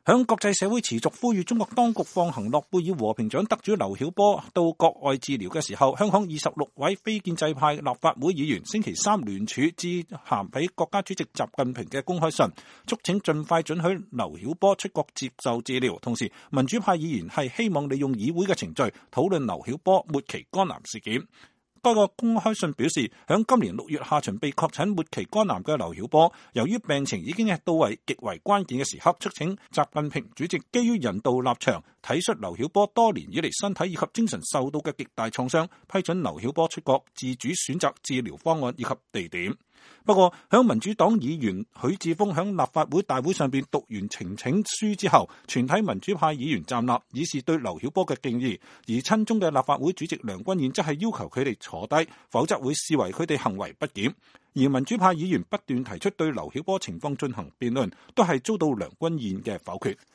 響國際社會持續呼籲中國當局放行諾貝爾和平獎得主劉曉波到國外治療嘅時候，香港26位非建制派立法會議員星期三聯署致函俾國家主席習近平嘅公開信，促請盡快准許劉曉波出國接受治療。同時，民主派議員係希望利用議會嘅程序討論劉曉波末期肝癌事件。該個公開信表示，響今年6月下旬被確診末期肝癌嘅劉曉波，由於病情已經係到為極為關鍵嘅時刻，促請習近平主席基於人道立場，體恤劉曉波多年以嚟身體以及精神受到嘅極大創傷，批准劉曉波出國自主選擇治療方案以及地點。不過，響民主黨議員許智峰響立法會大會上邊讀完呈請書之後，全體民主派議員站立，以示對劉曉波嘅敬意。而親中嘅立法會主席梁君彥則係要求佢哋坐低，否則會視為佢哋行為不檢。而民主派議員不斷提出對劉曉波情況進行辯論，都係遭到梁君彥嘅否決。